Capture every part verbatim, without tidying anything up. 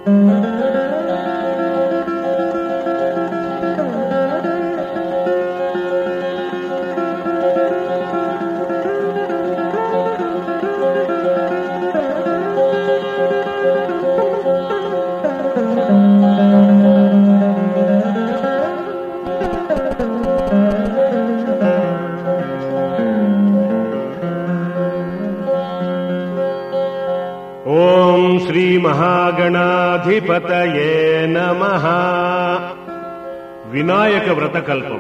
మహాగణాధిపతయే నమః. వినాయక వ్రతకల్పం.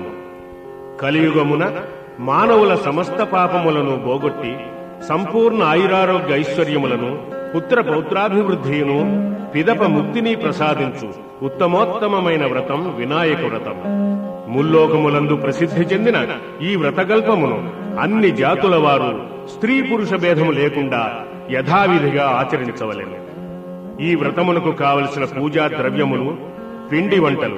కలియుగమున మానవుల సమస్త పాపములను పోగొట్టి సంపూర్ణ ఆయురారోగ్య ఐశ్వర్యములను పుత్ర పౌత్రాభివృద్ధియును పిదప ముక్తిని ప్రసాదించు ఉత్తమోత్తమమైన వ్రతం వినాయక వ్రతం. ముల్లోకములందు ప్రసిద్ధి చెందిన ఈ వ్రతకల్పమును అన్ని జాతుల వారు స్త్రీ పురుష భేదము లేకుండా యథావిధిగా ఆచరించవలెను. ఈ వ్రతమునకు కావలసిన పూజా ద్రవ్యములు పిండి వంటలు.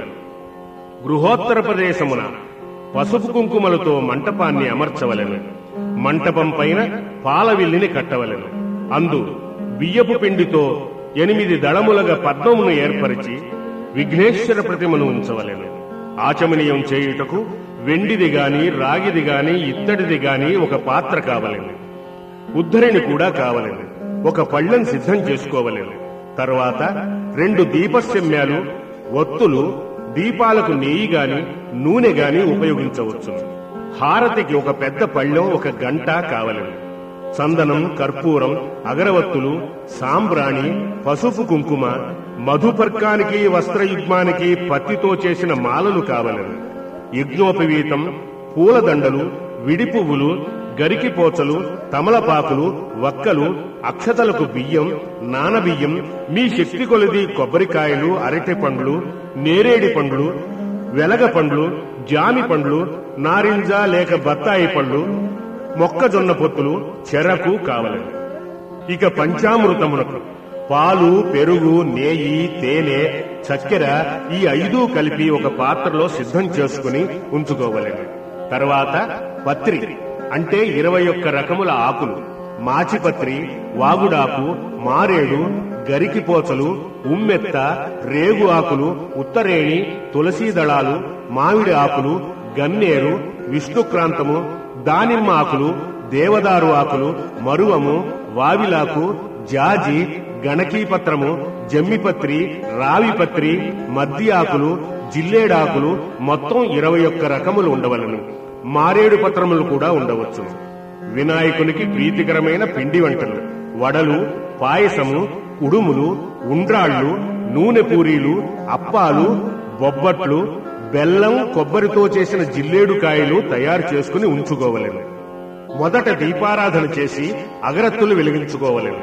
గృహోత్తర ప్రదేశమున పసుపు కుంకుమలతో మంటపాన్ని అమర్చవలెను. మంటపం పైన పాలవిల్లిని కట్టవలెను. అందు బియ్యపు పిండితో ఎనిమిది దళములుగా పద్మమును ఏర్పరిచి విఘ్నేశ్వర ప్రతిమను ఉంచవలెను. ఆచమనీయం చేయుటకు వెండిది గాని రాగిది గాని ఇత్తడిది గాని ఒక పాత్ర కావలెను. ఉద్ధరిణి కూడా కావలెను. ఒక పళ్ళెం సిద్ధం చేసుకోవలెను. తరువాత రెండు దీపశమ్యాలు, ఒత్తులు, దీపాలకు నెయ్యి గాని నూనె గాని ఉపయోగించవచ్చు. హారతికి ఒక పెద్ద పళ్ళెం, ఒక గంట కావలెను. చందనం, కర్పూరం, అగరవత్తులు, సాంబ్రాణి, పసుపు కుంకుమ, మధుపర్కానికి వస్త్రయుగ్మానికి పత్తితో చేసిన మాలలు కావలెను. యజ్ఞోపవీతం, పూలదండలు, విడి పువ్వులు, గరికి పోచలు, తమలపాకులు, వక్కలు, అక్షతలకు బియ్యం, నానబియ్యం, మీ శక్తి కొలిది కొబ్బరికాయలు, అరటి పండ్లు, నేరేడి పండ్లు, వెలగ పండ్లు, జామి పండ్లు, నారింజ లేక బత్తాయి పండ్లు, మొక్కజొన్న పొత్తులు, చెరకు కావలెను. ఇక పంచామృతమునకు పాలు, పెరుగు, నేయి, తేనె, చక్కెర ఈ ఐదు కలిపి ఒక పాత్రలో సిద్ధం చేసుకుని ఉంచుకోవలెను. తర్వాత పత్రి అంటే ఇరవై ఒక్క రకముల ఆకులు, మాచిపత్రి, వాగుడాకు, మారేడు, గరికిపోచలు, ఉమ్మెత్త, రేగు ఆకులు, ఉత్తరేణి, తులసీ దళాలు, మామిడి ఆకులు, గన్నేరు, విష్ణుక్రాంతము, దానిమ్మ ఆకులు, దేవదారు ఆకులు, మరువము, వావిలాకు, జాజి, గణకీపత్రము, జమ్మిపత్రి, రావిపత్రి, మద్ది ఆకులు, జిల్లేడాకులు మొత్తం ఇరవై ఒక్క రకములు ఉండవలను. మారేడు పత్రములు కూడా ఉండవచ్చు. వినాయకునికి ప్రీతికరమైన పిండి వంటలు వడలు, పాయసము, కుడుములు, ఉండ్రాళ్లు, నూనె పూరీలు, అప్పాలు, బొబ్బట్లు, బెల్లం, కొబ్బరితో చేసిన జిల్లేడుకాయలు తయారు చేసుకుని ఉంచుకోవలెను. మొదట దీపారాధన చేసి అగరత్తులు వెలిగించుకోవలెను.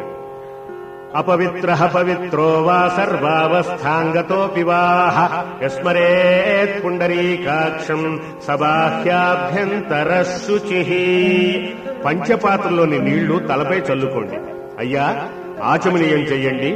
అపవిత్రః పవిత్రో వా సర్వావస్థాంగతోపి వాః యస్మరేత్ పుండరీకాక్షం సబాహ్యాభ్యంతర శుచిః. పంచపాత్రలోని నీళ్లు తలపై చల్లుకోండి. అయ్యా, ఆచమనీయం చెయ్యండి.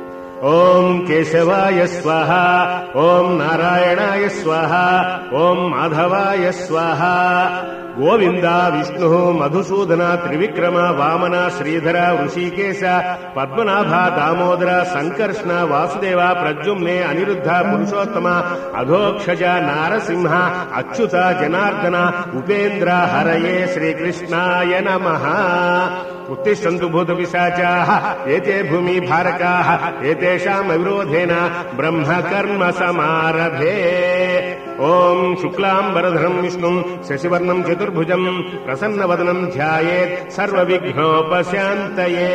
ఓం కేశవాయ స్వాహ, ఓం నారాయణాయ స్వాహ, ఓం మాధవాయ స్వాహ. గోవింద, విష్ణు, మధుసూదన, త్రివిక్రమ, వామన, శ్రీధర, ఋషికేశ, పద్మనాభ, దామోదర, సంకర్షణ, వాసుదేవ, ప్రద్యుమ్నే, అనిరుద్ధ, పురుషోత్తమ, అధోక్షజ, నారసింహ, అచ్యుత, జనార్దన, ఉపేంద్ర, హరయే శ్రీకృష్ణాయ నమః. ఉత్తిష్టంతు భూత పిశాచాః ఏతే భూమి భారకాః ఏతేషాం అవిరోధేన బ్రహ్మ కర్మ సమారభే. ఓం శుక్లాంబరధరం విష్ణుం శశివర్ణం చతుర్భుజం ప్రసన్నవదనం ధ్యాయేత్ సర్వవిఘ్నోపశాంతయే.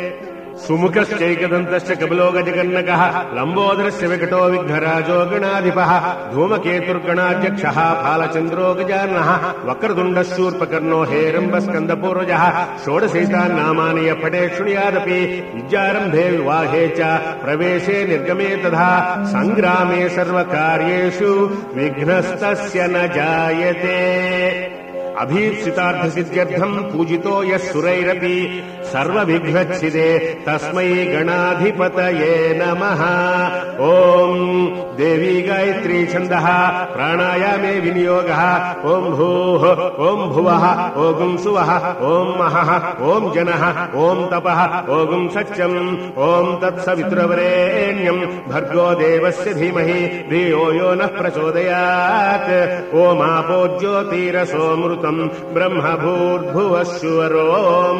సుముఖశ్చైకదంతశ్చ కపిలో గజకర్ణకః లంబోదరస్య వికటో విఘ్నరాజో గణాధిపః ధూమకేతుర్గణాధ్యక్షః ఫాలచంద్రో గజాననః వక్రతుండః శూర్పకర్ణో హేరంబస్కందపూర్వజः షోడశైతాన్నామాని పఠే శృణుయాదపి విద్యారంభే వివాహే చ ప్రవేశే నిర్గమే తథా సంగ్రామే సర్వకార్యేషు విఘ్నస్తస్య న జాయతే. అభీప్సితార్థ సిద్ధ్యర్థం పూజితో యః సురైరపి సర్వవిఘ్నచ్ఛిదే తస్మై గణాధిపతయే నమః. ఓం దేవీ గాయత్రీ ఛందః ప్రాణాయామే వినియోగః. ఓం భూః ఓం భువః ఓం సువః ఓం మహః ఓం జనః ఓం తపః ఓం సత్యం ఓం తత్సవితుర్వరేణ్యం భర్గో దేవస్య ధీమహి ధియో యో నః ప్రచోదయాత్. ఓమాపో జ్యోతిరసోమృతం బ్రహ్మ భూర్భువస్సువరోం.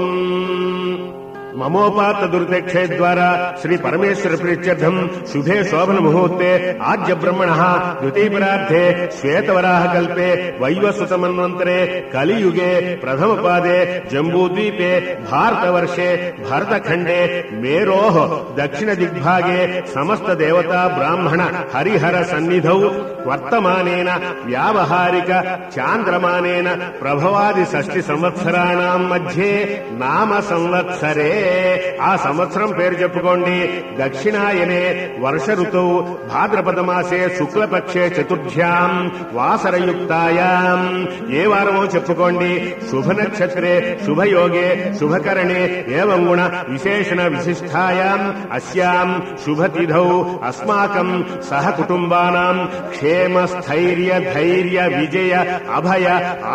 మమోపాత దుర్దక్షే ద్వారా శ్రీ పరమేశ్వర ప్రీత్యర్థం శుభే శోభన ముహూర్తే ఆద్య బ్రహ్మణ ద్వితీయపరార్థే శ్వేతవరాహ కల్పే వైవస్వత మన్వంతరే కలియుగే ప్రథమ పాదే జంబూద్వీపే భారతవర్షే భరతఖండే మేరోః దక్షిణ దిగ్భాగే సమస్త దేవతా బ్రాహ్మణ హరిహర సన్నిధౌ వర్తమానేన వ్యావహారిక చాంద్రమానేన ప్రభవాది షష్ఠి సంవత్సరాణం మధ్యే నామ సంవత్సరే. ఆ సంవత్సరం పేరు చెప్పుకోండి. దక్షిణాయనే వర్ష ఋతువు భాద్రపద మాసే శుక్లపక్షే చతుర్థ్యాం వాసరయుక్తాయాం. ఏ వారమో చెప్పుకోండి. శుభ నక్షత్రే శుభయోగే శుభకరణే ఏవం గుణ విశేషణ విశిష్టాయాం అస్యాం శుభతిథౌ అస్మాకం సహ కుటుంబానాం క్షేమ స్థైర్య ధైర్య విజయ అభయ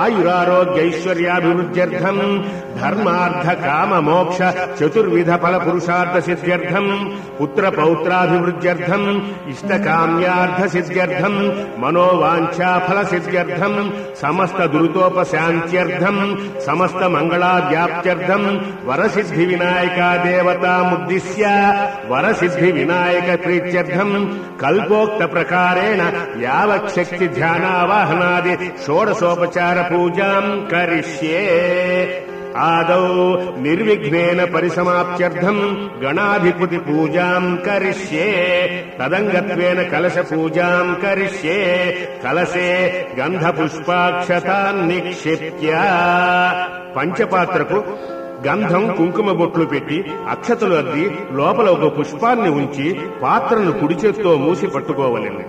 ఆయురారోగ్యైశ్వర్యాభివృద్ధ్యర్థం ధర్మార్థ కామ మోక్ష చతుర్విధ ఫల పురుషార్థ సిద్ధ్యర్థం పుత్ర పౌత్రాభివృద్ధ్యర్థం ఇష్టకామ్యార్థ సిద్ధ్యర్థం మనోవాంఛా ఫల సిద్ధ్యర్థం సమస్త దురితోపశాంత్యర్థం సమస్త మంగళావ్యాప్త్యర్థం వరసిద్ధి వినాయక దేవతాముద్దిశ్య వరసిద్ధి వినాయక ప్రీత్యర్థం కల్పోక్త ప్రకారేణ యావచ్చక్తి ధ్యానావాహనాది షోడశోపచార పూజాం కరిష్యే. ఆదౌ నిర్విఘ్నేన పరిసమాప్త్యర్థం గణాధిపతి పూజాం కరిష్యే. తదంగత్వేన కలశ పూజాం కరిష్యే. కలశే గంధ పుష్పాక్షతాన్ నిక్షిప్య. పంచపాత్రకు గంధం కుంకుమ బొట్లు పెట్టి అక్షతలు అద్ది లోపల ఒక పుష్పాన్ని ఉంచి పాత్రను కుడి చేత్తో మూసి పట్టుకోవలెను.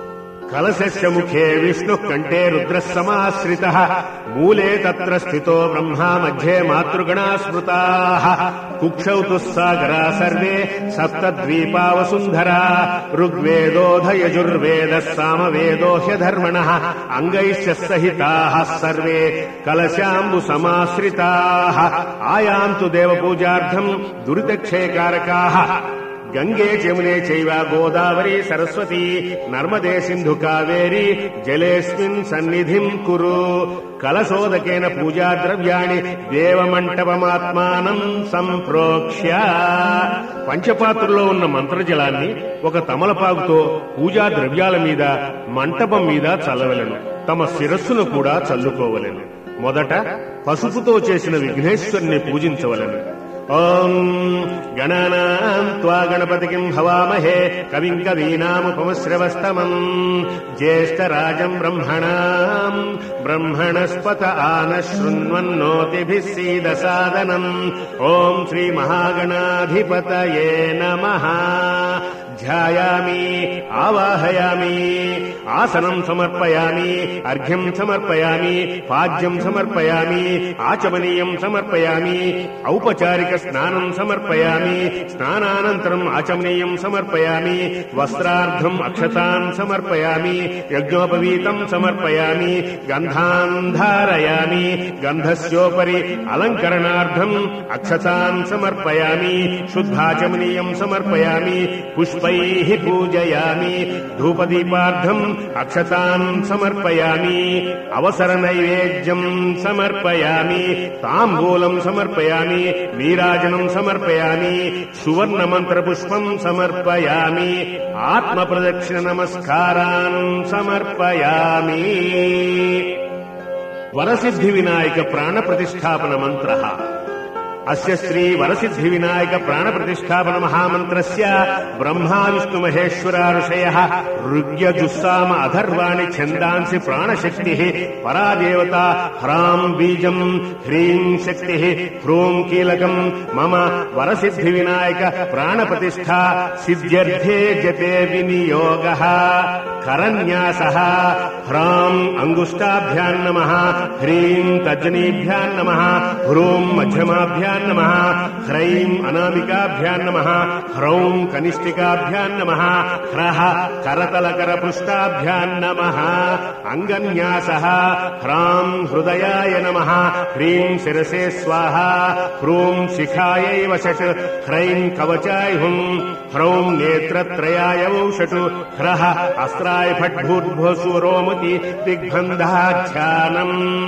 కలశస్య ముఖే విష్ణు కంఠే రుద్ర సమాశ్రిత మూలే తత్ర స్థితో బ్రహ్మ మధ్యే మాతృగణా స్మృతా కుక్షౌ తు సాగరా సర్వే సప్తద్వీపా వసుంధరా ఋగ్వేదోధ యజుర్వేద సామవేదో హ్యధర్మణ అంగైశ్చ సహితాః సర్వే కలశాంబు సమాశ్రితాః. ఆయాంతు దేవపూజార్థం దురితక్షయకారకాః గంగే జమునే చైవ గోదావరి సరస్వతి నర్మదే సింధు కావేరి జలేస్మిన్ సన్నిధిం కురు. కలశోదకేన పూజా ద్రవ్యాణి దేవమంటపమాత్మానం సంప్రోక్ష్య. పంచపాత్రలో ఉన్న మంత్రజలాన్ని ఒక తమలపాకుతో పూజా ద్రవ్యాల మీద మంటపం మీద చల్లవలెను. తమ శిరస్సును కూడా చల్లుకోవలెను. మొదట పసుపుతో చేసిన విఘ్నేశ్వరుని పూజించవలెను. ఓం గణానాం త్వా గణపతికిం హవామహే కవిం కవీనాముపమశ్రవస్తమం జ్యేష్ఠరాజం బ్రహ్మణాం బ్రహ్మణస్పత ఆనశృణ్వన్నోతిభిः సీదసాదనం. ఓం శ్రీ మహాగణాధిపతయే నమః. ధ్యాయామి ఆవాహయామి ఆసనం సమర్పయామి అర్ఘ్యం సమర్పయామి పాద్యం సమర్పయామి ఆచమనీయం సమర్పయామి ఔపచారిక స్నానం సమర్పయామి స్నానానంతరం ఆచమనీయం సమర్పయామి వస్త్రార్థం అక్షతాన్ సమర్పయామి యజ్ఞోపవీతం సమర్పయామి గంధాన్ ధారయామి గంధస్యోపరి అలంకరణార్థం అక్షతాన్ సమర్పయామి శుద్ధాచమనీయం సమర్పయామి పుష్పైః పూజయామి ధూపదీపార్థం అక్షతాన్ సమర్పయామి అవసర నైవేద్యం సమర్పయామి తాంబూలం సమర్పయామి నీరాజనం సమర్పయామి సువర్ణ మంత్ర పుష్పం సమర్పయామి ఆత్మ ప్రదక్షిణ నమస్కారాన్ సమర్పయామి. వరసిద్ధి వినాయక ప్రాణ ప్రతిష్టాపన మంత్ర. అస్య శ్రీ వరసిద్ధి వినాయక ప్రాణ ప్రతిష్టాపన మహామంత్రస్య బ్రహ్మా విష్ణు మహేశ్వర ఋషయః ఋగ్యజుస్సామ అథర్వాణి ఛందాంసి ప్రాణశక్తి పరాదేవత హ్రాం బీజం హ్రీం శక్తి హ్రూం కీలకం మమ వరసిద్ధి వినాయక ప్రాణ ప్రతిష్ఠా సిద్ధ్యర్థే జతే వినియోగః. కరన్యాసః హ్రాం అంగుష్టాభ్యాం నమః హ్రీం తర్జనీభ్యాం నమః హ్రూం మధ్యమాభ్యాం కనిష్ఠికాభ్యాం నమః. హ్రైం అనామికాభ్యాం నమః. హ్రౌం కనిష్ఠికాభ్యాం నమః. హ్రః కరతలకరపృష్టాభ్యాం నమః. అంగన్యాసః. హ్రాం హృదయాయ నమః. హ్రీం శిరసే స్వాహా. హ్రూం శిఖాయై వషట్. హ్రైం కవచాయ హుం. హ్రౌం నేత్రత్రయాయ ఔషట్. హ్రః అస్త్రాయ ఫట్ భూర్భువస్సురోమతి దిగ్బంధాధ్యానం.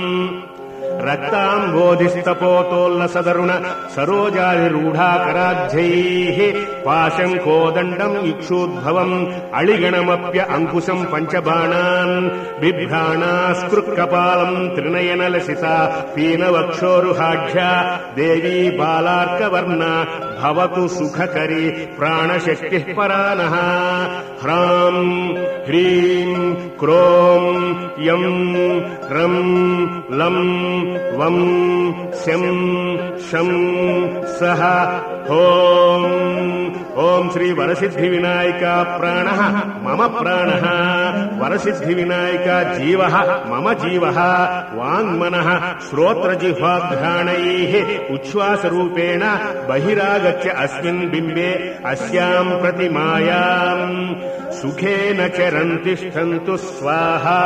రక్తాంబోధిస్తపోతోల్లసదరుణ సరోజాదిరూఢాకరాధ్యైః పాశం కోదండం ఇక్షూద్భవం అళిగణమప్య అంకుశం పంచబాణాన్ బిభ్రాణాస్కృక్కపాలం త్రినయనలసితా పీనవక్షోరుహాఢ్యా దేవీ బాలార్కవర్ణ భవతు సుఖకరి ప్రాణశక్తిః పరానః. హ్రాం హ్రీం క్రోం యం రం లం వం శం శం సహ ఓం. ఓం శ్రీ వరసిద్ధి వినాయక ప్రాణ మమ ప్రాణ. వరసిద్ధి వినాయక జీవ మమ జీవ. వాంగ్మన శ్రోత్రజిహ్వాఘ్రాణై ఉచ్ఛ్వాసరూపేణ బహిరాగత్య అస్మిన్ బింబే అస్యాం ప్రతిమాయాం సుఖేన చరన్ తిష్టంతు స్వాహా.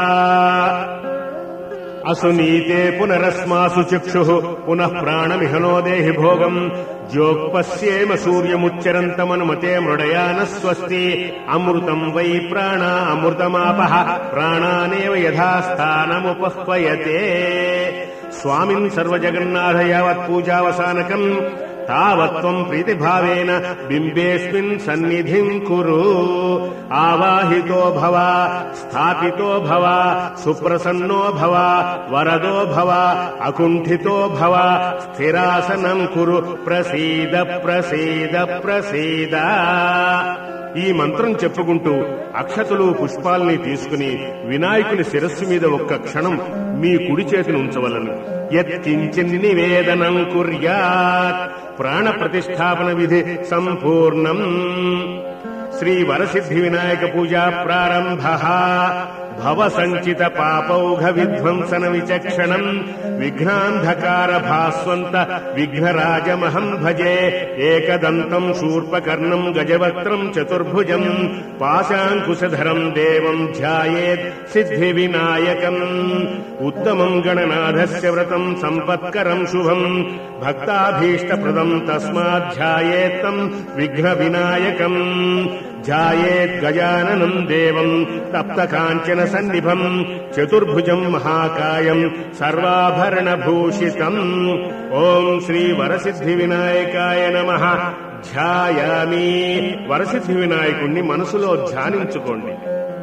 అసునీతే పునరస్మాసు చక్షు పునః ప్రాణమిహనో దేహి భోగం. జ్యోక్పశ్యేమ సూర్యముచ్చరంతమనుమతే మృడయాన స్వస్తి. అమృతం వై ప్రాణ అమృతమాపః ప్రాణానేవ యథాస్థానముపహ్వయతే. స్వామిన్ సర్వజగన్నాథ యావత్ పూజావసానకం తావత్వం ప్రీతిభావేన బింబేస్మిన్ సన్నిధిం కురు. ఆవాహితో భవ స్థాపితో భవ సుప్రసన్నో భవ వరదో భవ అకుంఠితో భవ స్థిరాసనం కురు. ప్రసీద ప్రసీద ప్రసీద. ఈ మంత్రం చెప్పుకుంటూ అక్షతలు పుష్పాల్ని తీసుకుని వినాయకుని శిరస్సు మీద ఒక్క క్షణం మీ కుడి చేతిని ఉంచవలను. యత్కించిన్ నివేదనం కుర్యాత్. ప్రాణ ప్రతిష్టాపన విధి సంపూర్ణం. శ్రీ వరసిద్ధి వినాయక పూజా ప్రారంభ. భవ సంచిత పాపౌఘ విధ్వంసన విచక్షణం విఘ్నాంధకార భాస్వంత విఘ్నరాజమహం భజే. ఏకదంతం శూర్పకర్ణం గజవక్త్రం చతుర్భుజం పాశాంకుశధరం దేవం ధ్యాయేత్ సిద్ధి వినాయకం. ఉత్తమం గణనాథస్య వ్రతం సంపత్కరం శుభం భక్తాభీష్టప్రదం తస్మాధ్యాయేత్తం విఘ్న వినాయకం. ధ్యాయేత్ గజాననం దేవం తప్తకాంచన సన్నిభం చతుర్భుజం మహాకాయం సర్వాభరణభూషితం. ఓం శ్రీ వరసిద్ధి వినాయకాయ నమః. ధ్యాయామి. వరసిద్ధి వినాయకుణ్ణి మనసులో ధ్యానించుకోండి.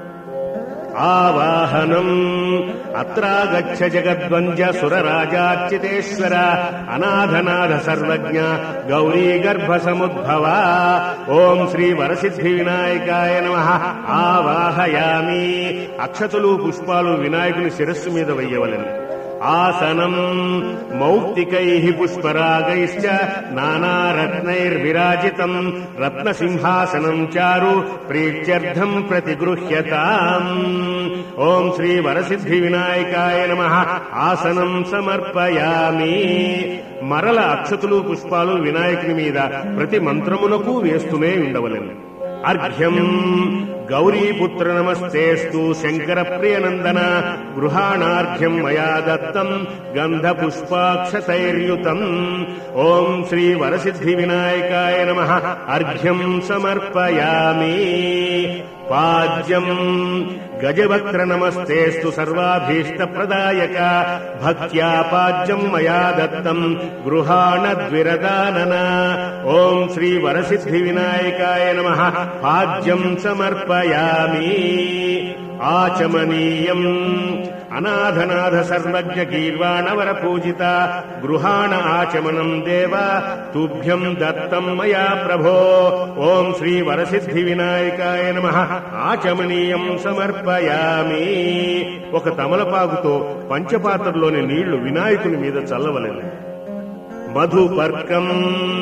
ఆవాహనం. అత్రాగచ్చ జగద్వంద్య సురరాజార్చితేశ్వర అనాథనాథ సర్వజ్ఞ గౌరీ గర్భ సముద్భవ. ఓం శ్రీ వరసిద్ధి వినాయకాయ నమః. ఆవాహయామి. అక్షతలు పుష్పాలు వినాయకుని శిరస్సు మీద వెయ్యవలెను. ఆసనం. మౌక్తికైః పుష్పరాగైశ్చ నానారత్నైర్విరాజితం రత్నసింహాసనం చారు ప్రీత్యర్థం ప్రతిగృహ్యతాం. ఓం శ్రీ వరసిద్ధి వినాయకాయ నమః. ఆసనం సమర్పయామి. మరల అక్షతులు పుష్పాలు వినాయకుని మీద ప్రతి మంత్రమునకు వేస్తూనే ఉండవలెను. అర్ఘ్యం. గౌరీపుత్ర నమస్తేస్తు శంకర ప్రియనందన గృహాణార్ఘ్యం మయా దత్తం గంధపుష్పాక్షతైర్యుతం. ఓం శ్రీ వరసిద్ధి వినాయకాయ నమః. అర్ఘ్యం సమర్పయామి. పాద్యం. గజవక్త్ర నమస్తేస్తు సర్వాభీష్ట ప్రదాయక భక్త్యా పాద్యం మయా దత్తం గృహాణ ద్విరదానన. ఓం శ్రీ వరసిద్ధి వినాయకాయ నమః. పాద్యం సమర్పయామి. ఆచమనీయం. అనాథనాథ సర్వజ్ఞ గీర్వాణవర పూజిత గృహాణ ఆచమనం దేవ తుభ్యం దత్తం మయా ప్రభో. ఓం శ్రీ వరసిద్ధి వినాయకాయ నమః. ఆచమనీయం సమర్పయామి. ఒక తమలపాకుతో పంచపాత్రలోని నీళ్లు వినాయకుని మీద చల్లవలెను. మధుపర్కం.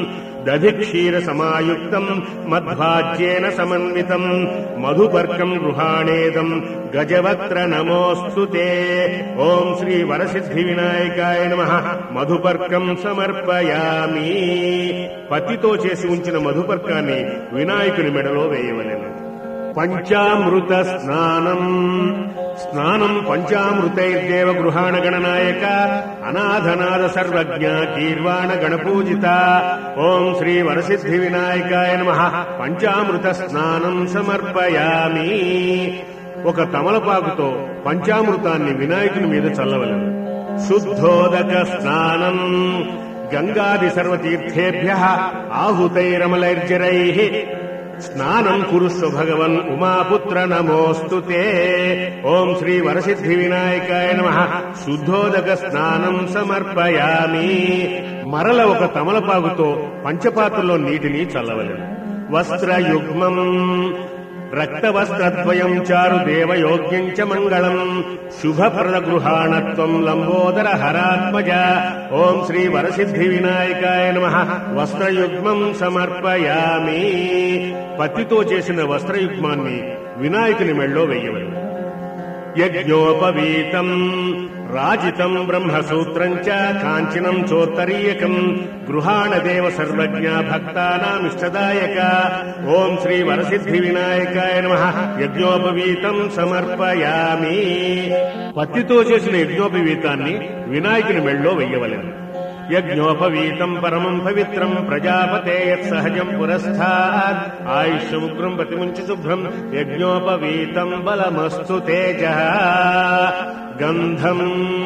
దధిక్షీర సమాయుక్తం మధ్వాజ్యేన సమన్వితం మధుపర్కం గృహాణేదం గజవక్త్ర నమోస్తుతే. ఓం శ్రీ వరసిద్ధి వినాయకాయ నమః. మధుపర్కం సమర్పయామి. పత్తితో చేసి ఉంచిన మధుపర్కాన్ని వినాయకుని మెడలో వేయవలెను. పంచామృత స్నానం. స్నానం పంచామృతైర్దేవ గృహాణ గణనాయక అనాథనాథ సర్వజ్ఞ కీర్వాణ గణపూజిత. ఓం శ్రీ వరసిద్ధి వినాయకాయ నమః. పంచామృత స్నానం సమర్పయామి. ఒక తమలపాకుతో పంచామృతాన్ని వినాయకుని మీద చల్లవలెను. శుద్ధోదక స్నానం. గంగాది సర్వతీర్థేభ్యః ఆహుతైరమలైర్జరైః స్నానం కురుష్వ భగవన్ ఉమాపుత్ర నమోస్తుతే. ఓం శ్రీ వరసిద్ధి వినాయకాయ నమః. శుద్ధోదక స్నానం సమర్పయామి. మరల ఒక తమలపాకుతో పంచపాత్రలో నీటిని చల్లవలెను. వస్త్రయుగ్మం. రక్తవస్త్రద్వయం చారు దేవయోగ్యం చ మంగళం శుభప్రద గృహాణత్వం లంబోదర హరాత్మజ. ఓం శ్రీ వరసిద్ధి వినాయకాయ నమః. వస్త్రయుగ్మం సమర్పయామి. పత్తితో చేసిన వస్త్రయుగ్మాన్ని వినాయకుని మెళ్ళో వెయ్యవలెను. యజ్ఞోపవీతం. రాజితం బ్రహ్మసూత్రం చ కాంచనం చోత్తరీయకం గృహాణ దేవ సర్వజ్ఞ భక్తానామిష్టదాయక. ఓం శ్రీ వరసిద్ధి వినాయకాయ నమః. యజ్ఞోపవీతం సమర్పయామి. పత్తితో చేసిన యజ్ఞోపవీతాన్ని వినాయకుని మెళ్ళో వెయ్యవలెను. యజ్ఞోపవీతం పరమం పవిత్రం ప్రజాపతే యత్సహజం పురస్థాత్ ఆయుష్యముగ్రం ప్రతిముంచి శుభ్రం యజ్ఞోపవీతం బలమస్తు తేజః. గంధం.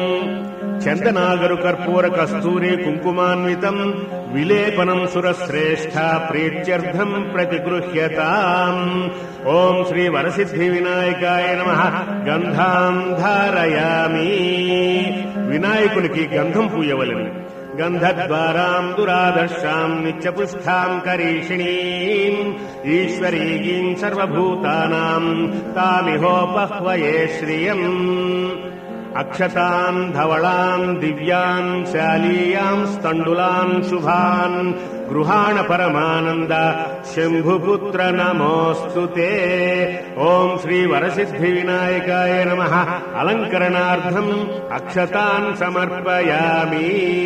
చందనాగరు కర్పూర కస్తూరి కుంకుమాన్వితం విలేపనం సురశ్రేష్ఠ ప్రీత్యర్థం ప్రతిగృహ్యతాం. ఓం శ్రీ వరసిద్ధి వినాయకాయ నమః. గంధాం ధారయామి. వినాయకునికి గంధం పూయవలెను. గంధద్వారాం దురాదర్శాం నిత్యపుష్ఠాం కరీషిణీం ఈశ్వరీగీం సర్వభూతానాం తామిహోపహ్వయే శ్రియం. అక్షతాన్ ధవళాన్ దివ్యాన్ శాలీయాం స్థండులాన్ శుభాన్ గృహాణ పరమానంద శంభుపుత్ర నమోస్తుతే. ఓం శ్రీ వరసిద్ధి వినాయకాయ నమః. అలంకరణార్థం అక్షతాన్ సమర్పయామి.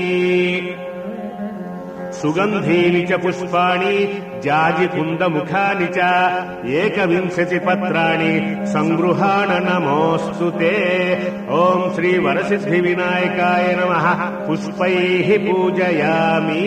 సుగంధీని చ పుష్పాణి జాజి కుందముఖాని చ ఏకవింశతి పత్రాణి సంగృహాణ నమోస్తుతే. ఓం శ్రీ వరసిద్ధి వినాయకాయ నమః. పుష్పైః పూజయామి.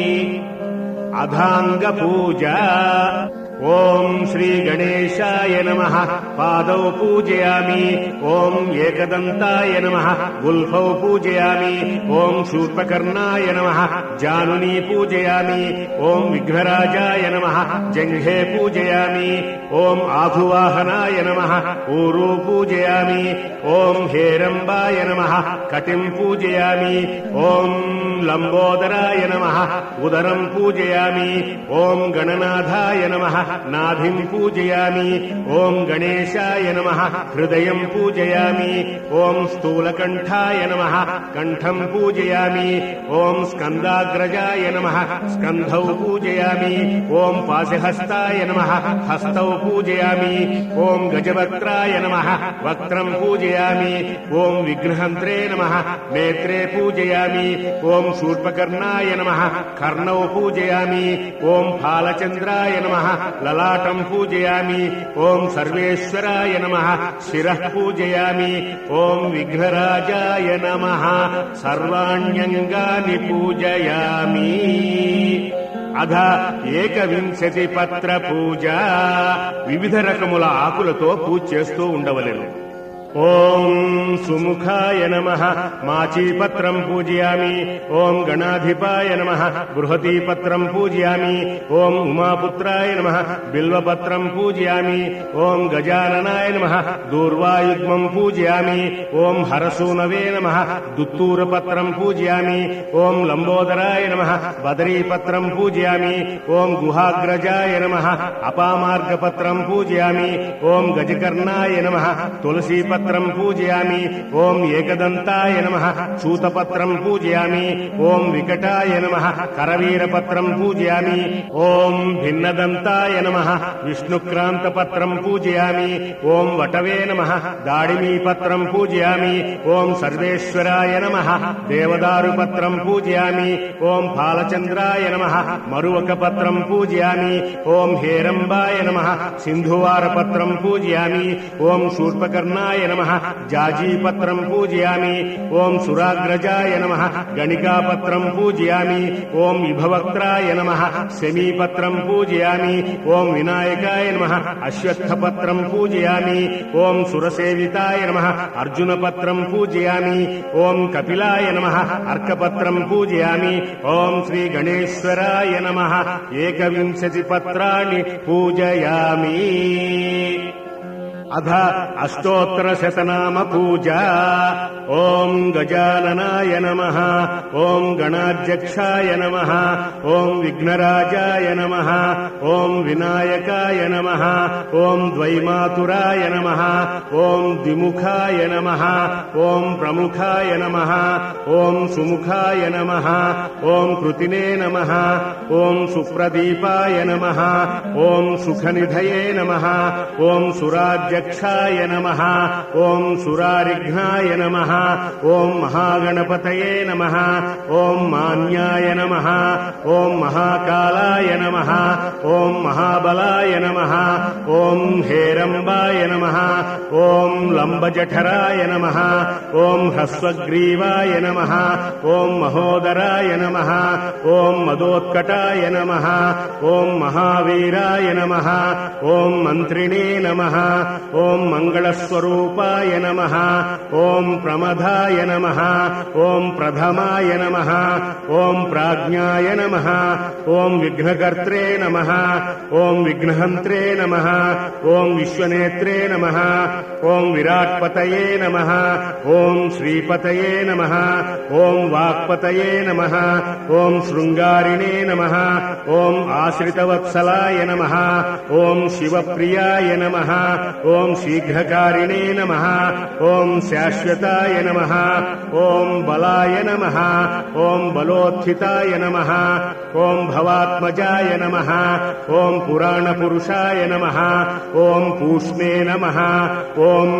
అధాంగ పూజ. ఓం శ్రీ గణేశాయ నమః. పాదౌ పూజయామి. ఓం ఏకదంతాయ నమః. గుల్ఫౌ పూజయామి. ఓం శూర్పకర్ణాయ నమః. జానునీ పూజయామి. ఓం విఘ్నరాజాయ నమః. జంఘే పూజయామి. ఓం ఆఘువాహనాయ నమః. ఊరూ పూజయామి. ఓం హేరంబాయ నమః. కటిం పూజయామి. ఓం లంబోదరాయ నమః. ఉదరం పూజయామి. ఓం గణనాథాయ నమః. నాభిం పూజయామి. ఓం గణేశాయ నమః. హృదయం పూజయామి. ఓం స్థూలకంఠాయ నమః. కంఠం పూజయామి. ఓం స్కందాగ్రజాయ నమః. స్కంధౌ పూజయామి. ఓం పాశహస్తాయ నమః. హస్తౌ పూజయామి. ఓం గజవక్త్రాయ నమః. వక్త్రం పూజయామి. ఓం విఘ్నహంత్రే నమః. నేత్రే పూజయామి. ఓం శూర్పకర్ణాయ నమః. కర్ణౌ పూజయామి. ఓం ఫాలచంద్రాయ నమః. లలాటం పూజయామి. ఓం సర్వేశ్వరాయ నమః. శిరః పూజయామి. ఓం విఘ్నరాజాయ నమః. సర్వాణ్యంగాని పూజయామి. అధ ఏకవింశతి పత్ర పూజ. వివిధ రకముల ఆకులతో పూజ చేస్తూ ఉండవలెను. ఓం సుముఖాయ నమః. మాచీపత్రం పూజయామి. ఓం గణాధిపాయ నమః. బృహతీపత్రం పూజయామి. ఓం ఉమాపుత్రాయ నమః. బిల్వపత్రం పూజయామి. ఓం గజాననాయ నమః. దూర్వాయుగ్మం పూజయామి. ఓం హరసూనవే నమః. దుత్తూరపత్రం పూజయామి. ఓం లంబోదరాయ నమః. బదరీపత్రం పూజయామి. ఓం గుహాగ్రజాయ నమః. అపామార్గపత్రం పూజయామి. ఓం గజకర్ణాయ నమః. తులసీపత్రం पत्रं पूजयामि ओम एकदन्ताय नमः सूतपत्रं पूजयामि ओम विकटाय नमः करवीरपत्रं पूजयामि ओम भिन्नदन्ताय नमः विष्णुक्रान्तपत्रं पूजयामि ओम वटवे नमः दाडिमीपत्रं पूजयामि ओम सर्वेश्वराय नमः देवदारुपत्रं पूजयामि ओम फालचन्द्राय नमः मरुवकपत्रं पूजयामि ओम हेरम्बाय नमः सिन्धुवारपत्रं पूजयामि ओम शूर्पकर्णाय नमः जाजीपत्रं पूजयामि ओम सुराग्रजाय नमः गणिकापत्रं पूजयामि ओम विभवक्त्राय नमः शमीपत्रं पूजयामि ओम विनायकाय नमः अश्वत्थपत्रं पूजयामि ओम सुरसेविताय नमः अर्जुनपत्रं पूजयामि ओम कपिलाय नमः अर्कपत्रं पूजयामि ओम श्री गणेश्वराय नमः एकविंशतिपत्राणि पूजयामि अथ अष्टोत्तरशतनाम पूजा ओम गजाननाय नमः ओम गणाध्यक्षाय नमः ओम विघ्नराजाय नमः ओम विनायकाय नमः ओम द्वैमातुराय नमः ओम द्विमुखाय नमः ओम प्रमुखाय नमः ओम सुमुखाय नमः ओम कृतिने नमः ओम सुप्रदीपाय नमः ओम सुखनिधये नमः ओम सुराज्य क्षाय नमः ओम सुरारिघ्नाय नमः ओम महागणपतये नमः ओम मान्याय नमः ओम महाकालाय नमः ओम महाबलाय नमः ओम हेरम्बाय नमः ओम लंबजठराय नमः ओम ह्रस्वग्रीवाय नमः ओम महोदराय नमः ओम मदोत्कटाय नमः ओम महावीराय नमः ओम मंत्रिणे नमः ओम मंगलस्वरूपाय नमः ओम प्रमदाय नमः ओम प्रथमाय नमः ओम प्राज्ञाय नमः ओम विघ्नकर्त्रे नमः ओम विघ्नहन्त्रे नमः ओम विश्वनेत्रे नमः ओम विराट्पतये नमः ओम श्रीपतये नमः ओम वाक्पतये नमः ओम शृंगारिणे नमः ओम आश्रितवत्सलाय नमः ओम शिवप्रियाय नमः ओम शीघ्रकारिणे नमः ओम शाश्वताय नमः ओम बलाय नमः ओम बलोत्थिताय नमः ओम भवात्मजाय नमः ओम पुराणपुरुषाय नमः ओम पूष्णे नमः ओम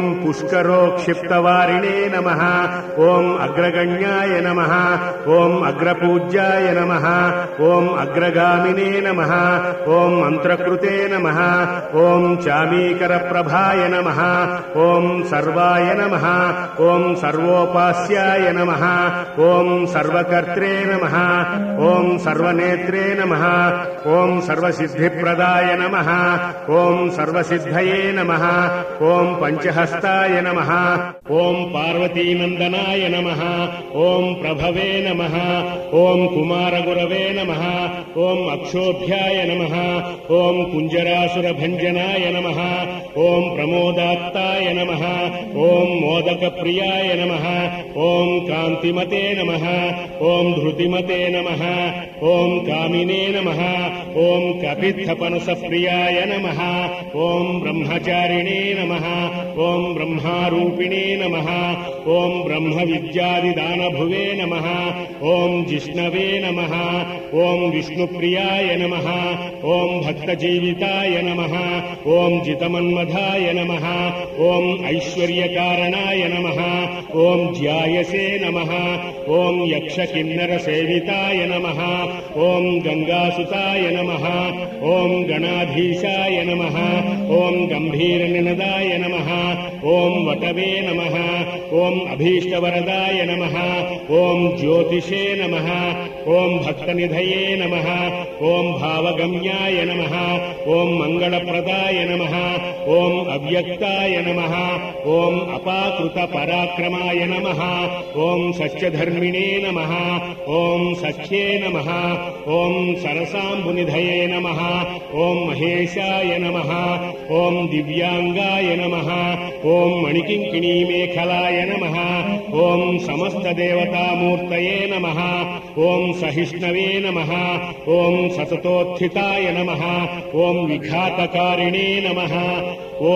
पुष्करोक्षिप्तवारिणे नमः ओम अग्रगण्याय नमः ओम अग्रपूज्याय नमः ओम अग्रगामिने नमः ओम मन्त्रकृते नमः ओम चामीकरप्रभाय नमः ओम सर्वाय नमः ओम सर्वोपास्याय नमः ओम सर्वकर्त्रे नमः ओम सर्वनेत्रे नमः ओम सर्वसिद्धिप्रदाय नमः ओम सर्वसिद्धये नमः ओम पंचहस्ताय नमः ओम पार्वतीनन्दनाय नमः ओम प्रभवे नमः ओम कुमारगुरवे नमः ओम अक्षोभ्याय नमः ओम कुञ्जरासुरभञ्जनाय नमः ओम प्रमोदात्ताय नमः ओम मोदकप्रियाय नमः ओम कान्तिमते नमः ओम धृतिमते नमः ओम कामिने नमः ओम कपित्थपनसप्रियाय नमः ओम ब्रह्मचारिणे नमः ओम ब्रह्मारूपिणे नमः ओम ब्रह्मविद्यादिदानभुवे नमः ओम जिष्णवे नमः ओम विष्णुप्रियाय नमः ओम भक्तजीविताय नमः ओम जितमन्मधाय नमः ओम ऐश्वर्यकारणाय नमः ओम ज्यायसे नमः ओम यक्षकिन्नरसेविताय नमः ओम गंगासुताय नमः ओम गणाधीशाय नमः ओम गंभीरनिनदाय नमः ओम वटवे नमः ओम अभीष्टवरदाय नमः ओम ज्योतिषे नमः ओम भक्तनिधये नमः ओम भावगम्याय नमः ओम मंगलप्रदाय नमः ओम अव्यक्ताय नमः ओम अपाकृतपराक्रमाय नमः ओम सत्यधर्मिणे नमः ओम सख्ये नमः ओम सरसाम्बुनिधये नमः ओम महेशाय नमः ओम दिव्यांगाय नमः ओम मणिकिङ्किणीमेखलाय नमः ओम समस्तदेवतामूर्तये नमः ओम सहिष्णवे नमः ओम सततोत्थिताय नमः ओम विघातकारिणे नमः ओम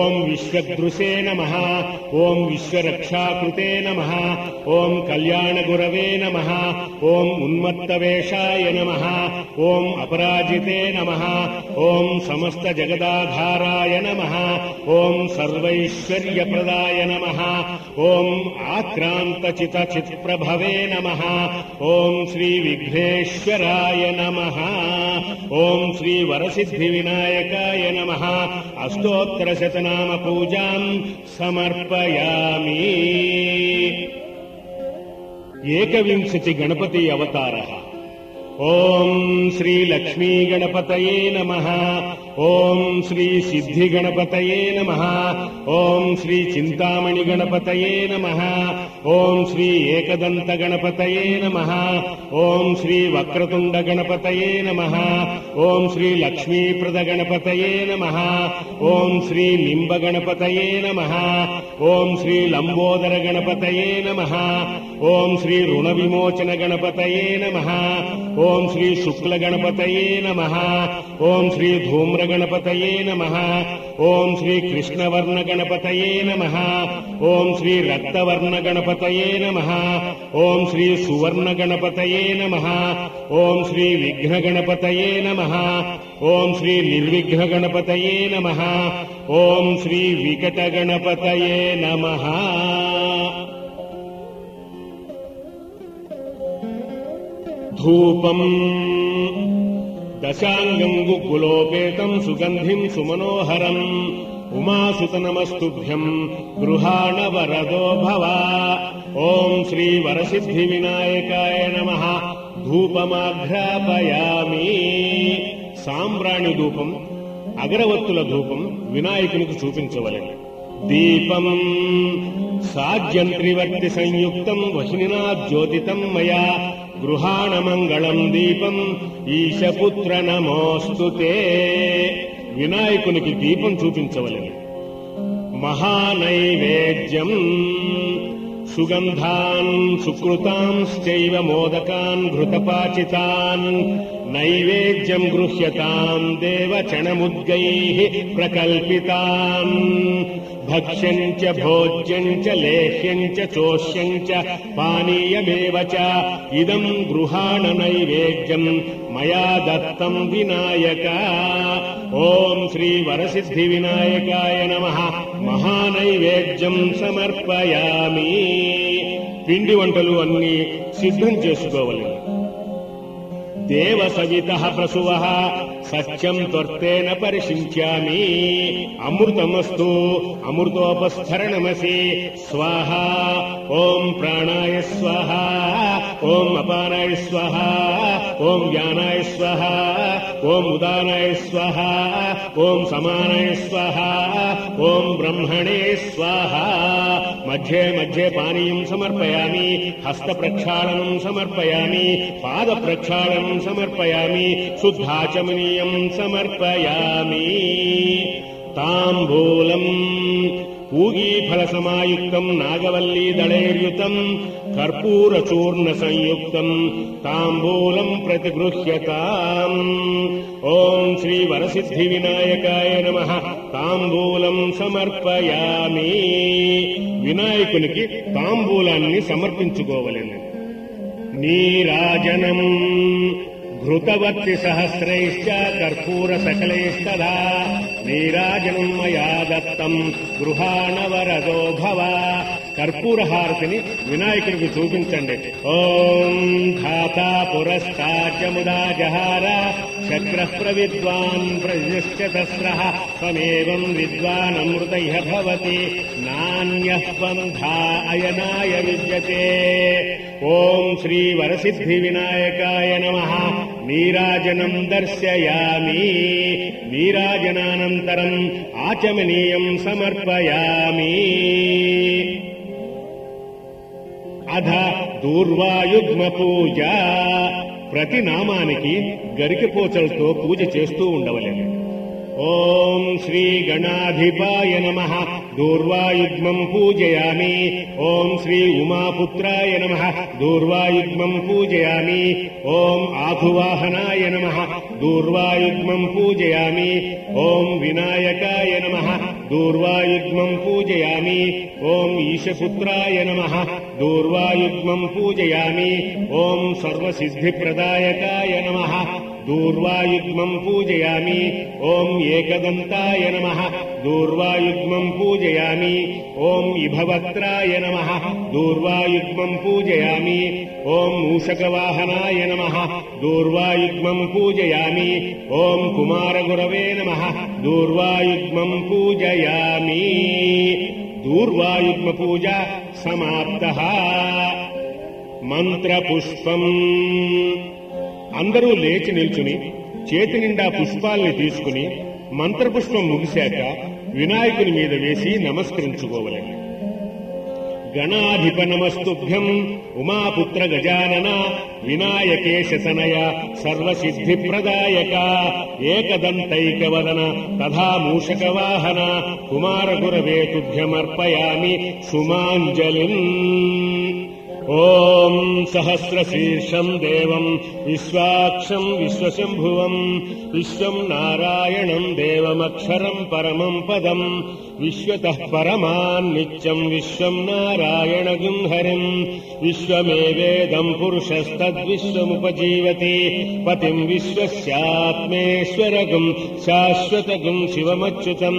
ఓం విశ్వదృశే నమః. ఓం విశ్వరక్షాకృతే నమః. ఓం కళ్యాణగురవే నమః. ఓం ఉన్మత్తవేషాయ నమః. ఓం అపరాజితే నమః. ఓం సమస్త జగదాధారాయ నమః. ఓం సర్వైశ్వర్యప్రదాయ నమః. ఓం ఆక్రాంతచిత చిత్ప్రభవే నమః. ఓం శ్రీ విఘ్నేశ్వరాయ నమః. ఓం శ్రీ వరసిద్ధి వినాయకాయ నమః. అష్టోత్తర శతనామ పూజాం సమర్పయామి. ఏకవింశతి గణపతి అవతారః. ఓం శ్రీ లక్ష్మీ గణపతయే నమః. ఓం శ్రీ సిద్ధి గణపతయే నమః. ఓం శ్రీ చింతామణి గణపతయే నమః. ఓం శ్రీ ఏకదంత గణపతయే నమః. ఓం శ్రీ వక్రతుండ గణపతయే నమః. ఓం శ్రీ లక్ష్మీప్రద గణపతయే నమః. ఓం శ్రీ నింబ గణపతయే నమః. ఓం శ్రీ లంబోదర గణపతయే నమః. ఓం శ్రీ రుణ విమోచన గణపతయే నమః. ఓం శ్రీ శుక్ల గణపతయే నమః. ఓం శ్రీ ధూమ్ర గణపతయే నమః. ఓం శ్రీ కృష్ణవర్ణ గణపతయే నమః. ఓం శ్రీ రక్తవర్ణ గణపతయే నమః. ఓం శ్రీ సువర్ణ గణపతయే నమః. ఓం శ్రీ విఘ్న గణపతయే నమః. ఓం శ్రీ నిర్విఘ్న గణపతయే నమః. ఓం శ్రీ వికట గణపతయే నమః. ధూపం దశాంగం గుగ్గులోపేతం సుగంధిం సుమనోహరం ఉమాసుత నమస్తుభ్యం గృహాణ వరదో భవ. ఓం శ్రీ వరసిద్ధి వినాయకాయ నమః. ధూపమాఘ్రాపయామి. సాంబ్రాణి ధూపం, అగరవత్తుల ధూపం వినాయకునికి చూపించవలెను. దీపం సాజ్యంత్రివర్తి సంయుక్తం వహినినా జ్యోతితం మయా గృహాణ మంగళం దీపం ఈశపుత్ర నమోస్తుతే. వినాయకునికి దీపం చూపించవలెను. మహానైవేద్యం సుగంధాన్ సుకృతాంశ్చైవ మోదకాన్ ఘృతపాచితాన్ నైవేద్యం గృహ్యతాం దేవచణముద్గైః ప్రకల్పితాన్. భక్ష్యం చ భోజ్యం చ లేహ్యం చ చోష్యం చ పానీయమేవ చ ఇదం గృహాణ నైవేద్యం మయా దత్తం వినాయక. ఓం శ్రీ వరసిద్ధి వినాయకాయ నమః. మహానైవేద్యం సమర్పయామి. పిండి వంటలు అన్ని సిద్ధం చేసుకోవలెను. దేవ సవితః ప్రసువః సత్యం త్వర్తేన పరిశించామి. అమృతమస్తు అమృతోపస్ఫరణమసి స్వాహ. ఓం ప్రాణాయ స్వాహ. ఓం అపానాయ స్వాహ. ఓం వ్యానాయ స్వాహ. ఓం ఉదానాయ స్వాహ. ఓం సమానాయ స్వాహ. ఓం బ్రహ్మణే స్వాహ. మధ్యే మధ్యే పానీయం సమర్పయామి. హస్త ప్రక్షాళనం సమర్పయామి. పాద ప్రక్షాళనం సమర్పయామి. శుద్ధాచమనీయం సమర్పయామి. తాంబూలం పూగీఫల సమాయుక్తం నాగవల్లీ దళైర్యుతం కర్పూర చూర్ణ సంయుక్తం తాంబూలం ప్రతిగృహ్యతాం. ఓం శ్రీ వరసిద్ధి వినాయకాయ నమః. తాంబూలం సమర్పయామి. వినాయకునికి తాంబూలాన్ని సమర్పించుకోవలెను. నీరాజనం ఘృతవర్తి సహస్రైశ్చ కర్పూర సకలైస్తదా నీరాజనం మయా దత్తం గృహాణ వరదో భవ. కర్పూర హారతిని వినాయకుడికి చూపించండి. ఓం ధాతా పురస్తాచముదా జహార చక్రః ప్రవిద్వాన్ ప్రజశ్చతస్రః త్వమేవం విద్వాన్ అమృతైః భవతి నాన్యః బంధా అయనాయ విద్యతే. ఓం శ్రీ వరసిద్ధి వినాయకాయ నమః. నీరాజనం దర్శయామి. నీరాజనానంతరం ఆచమనీయం సమర్పయామి. అధ దూర్వాయుగ్మ పూజ. ప్రతి నామానికి గరికెపోచలతో పూజ చేస్తూ ఉండవలెను. ఓం శ్రీ గణాధిపాయ నమః దూర్వాయుగ్మం పూజయామి. ఓం శ్రీ ఉమాపుత్రాయ నమః దూర్వాయుగ్మం పూజయామి. ఓం ఆఘువాహనాయ నమః దూర్వాయుగ్మం పూజయామి. ఓం వినాయకాయ నమః దూర్వాయుగ్మం పూజయామి. ఓం ఈశపుత్రాయ నమః దూర్వాయుగ్మం పూజయామి. ఓం సర్వసిద్ధిప్రదాయకాయ నమః దూర్వాయుగ్మం పూజయామి. ఓం ఏకదంతాయ నమః దూర్వాయుగ్మం పూజయామి. ఓం ఇభవత్రాయ నమః దూర్వాయుగ్మం పూజయామి. ఓం మూషకవాహనాయ నమః దూర్వాయుగ్మం పూజయామి. ఓం కుమారగురవే నమః దూర్వాయుగ్మం పూజయామి. దూర్వాయుగ్మ పూజ సమాప్తః. మంత్రపుష్పం. అందరూ లేచి నిల్చుని చేతి నిండా పుష్పాల్ని తీసుకుని మంత్రపుష్పం ముగిశాక వినాయకుని మీద వేసి నమస్కరించుకోవలెను. గణాధిప నమస్తుభ్యం ఉమాపుత్ర గజానన వినాయకేశ తనయ సర్వసిద్ధిప్రదాయక ఏకదంతైకవదన తథా మూషకవాహన కుమారగురవే తుభ్యమర్పయామి సుమాంజలిం. ఓం సహస్రశీర్షం దేవం విశ్వాక్షం విశ్వశంభువం విశ్వం నారాయణం దేవమక్షరం పరమం పదం విశ్వతః పరమాన్ నిత్యం విశ్వం నారాయణగుం హరిం విశ్వమేవేదం పురుషస్తద్విశ్వముపజీవతి పతిం విశ్వస్యాత్మేశ్వరగుం శాశ్వతగుం శివమచ్యుతం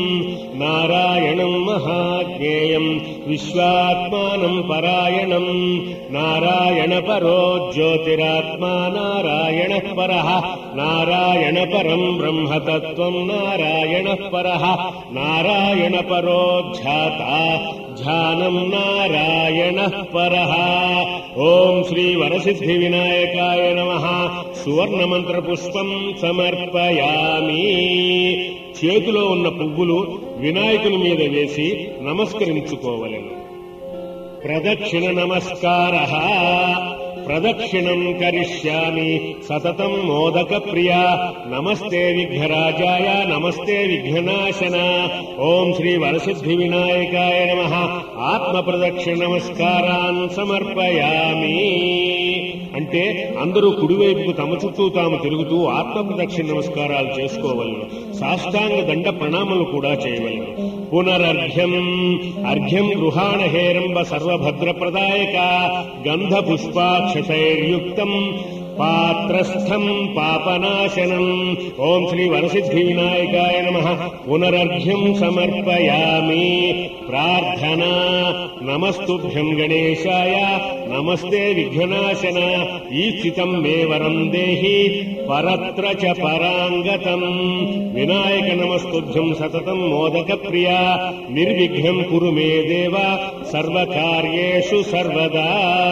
నారాయణం మహాజ్ఞేయం విశ్వాత్మానం పరాయణం నారాయణ పరో జ్యోతిరాత్మా నారాయణ పరః నారాయణ పరం బ్రహ్మతత్వం నారాయణ పరః నారాయణ పరో ధ్యాతా ధ్యానం నారాయణ పరః. ఓం శ్రీ వరసిద్ధి వినాయకాయ నమః. సువర్ణ మంత్ర పుష్పం సమర్పయామి. చేతిలో ఉన్న పువ్వులు వినాయకుని మీద వేసి నమస్కరించుకోవలెను. ప్రదక్షిణ నమస్కారః. ప్రదక్షిణం కరిష్యామి సతతం మోదక ప్రియా నమస్తే విఘ్నరాజాయ నమస్తే విఘ్ననాశన. ఓం శ్రీ వరసిద్ధి వినాయకాయ నమః. ఆత్మ ప్రదక్షిణ నమస్కారాన్ సమర్పయామి. అంటే అందరూ కుడివైపుకు తమ చుట్టూ తాము తిరుగుతూ ఆత్మ ప్రదక్షిణ నమస్కారాలు చేసుకోవలను. సాష్టాంగ దండ ప్రణామలు కూడా చేయవలను. పునరర్ఘ్యం. అర్ఘ్యం గృహాణ హేరంబ సర్వభద్రప్రదాయక గంధ పుష్పాక్షతైర్యుక్తం పాత్రస్థం పాపనాశనం. ఓం శ్రీ వరసిద్ధి వినాయకాయ నమః. పునరర్ఘ్యం సమర్పయామి. ప్రార్థనా. నమస్తుభ్యం గణేశాయ నమస్తే విఘ్ననాశన. ఈప్సితం మే వరం దేహి పరత్ర చ పరాంగతం. వినాయక నమస్తుభ్యం సతతం మోదక ప్రియా నిర్విఘ్నం కురు మే దేవ సర్వకార్యేషు సర్వదా.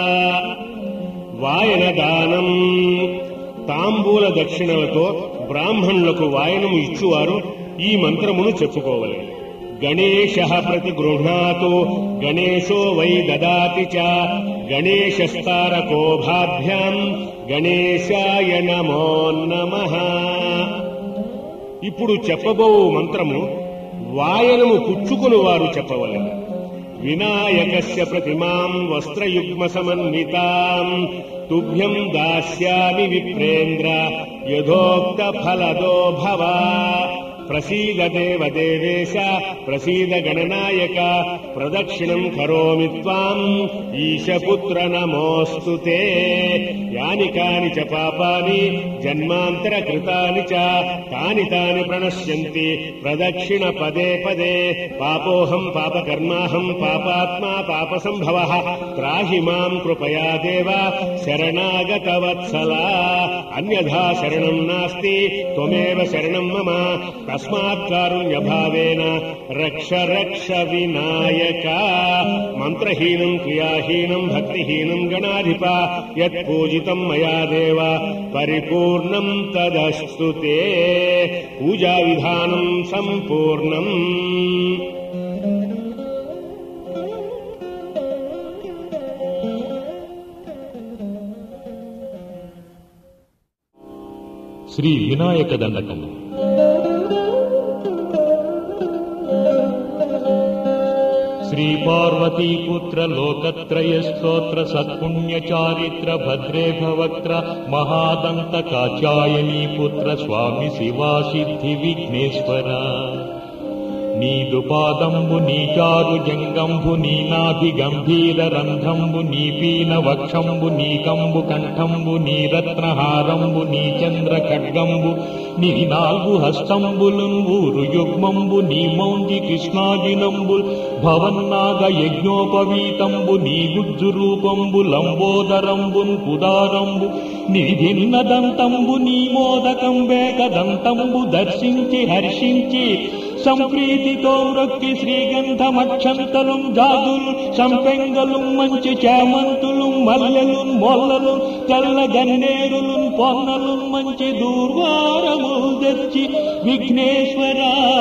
వాయనదానం. తాంబూల దక్షిణలతో బ్రాహ్మణులకు వాయనము ఇచ్చువారు ఈ మంత్రమును చెప్పుకోవలెను. గణేశః ప్రతిగృహ్ణాతు గణేశో వై దదాతి చ గణేశస్తారకో భాభ్యాం గణేశాయ నమో నమః. ఇప్పుడు చెప్పబో మంత్రము వాయనము పుచ్చుకుని వారు చెప్పవలెను. వినాయకస్య ప్రతిమాం వస్త్రయుగ్మ సమన్వితాం తుభ్యం దాస్యామి విప్రేంద్ర యథోక్త ఫలదో భవ. ప్రసీద దేవ దేవేశ ప్రసీద గణనాయక ప్రదక్షిణం కరోమి త్వాం ఈశపుత్ర నమోస్తుతే. యాని కాని చ పాపాని జన్మాంతర కృతాని చ తాని తాని ప్రణశ్యంతి ప్రదక్షిణ పదే పదే. పాపోహం పాపకర్మాహం పాపాత్మా పాపసంభవః త్రాహి మాం కృపయా దేవ శరణాగత వత్సలా. అన్యథా శరణం నాస్తి త్వమేవ శరణం మమ. తస్మాత్ కారుణ్యభావేన రక్ష రక్ష వినాయక. మంత్రహీనం క్రియాహీనం భక్తిహీనం గణాధిప యత్ పూజితం మయా దేవ పరిపూర్ణం తదస్తు తే. పూజా విధానం సంపూర్ణం. శ్రీ వినాయక దండకం. శ్రీ పార్వతీపుత్ర లోకత్రయ స్తోత్ర సత్పుణ్య చారిత్ర భద్రే భవక్త్ర మహాదంత కాచాయనీ పుత్ర స్వామి శివా సిద్ధి విఘ్నేశ్వర. నీదు పాదంబు నీచారు జంగంబు నీ నాభి గంభీర రంధ్రంబు నీ పీన వక్షంబు నీ కంబు కంఠంబు నీ రత్నహారంబు నీ చంద్ర ఖడ్గంబు నీ నాలుగు హస్తంబులున్ ఊరు యుగ్మంబు నీ మౌంజి కృష్ణాజినంబుల్ భవన్నాగ యజ్ఞోపవీతంబు నీ గుజ్జు రూపంబు లంబోదరంబున్ కుదారంబు నీ భిన్నదంతంబు నీ మోదకం వేకదంతంబు దర్శించి హర్షించి సంప్రీతితో మ్రొక్కి శ్రీగంధమక్షంతలు జాజులు సంపెంగలు మంచి చేమంతులు మల్లెలు మొల్లలు తెల్ల గన్నేరులు పొన్నలు మంచి దూర్వారము తెచ్చి విఘ్నేశ్వర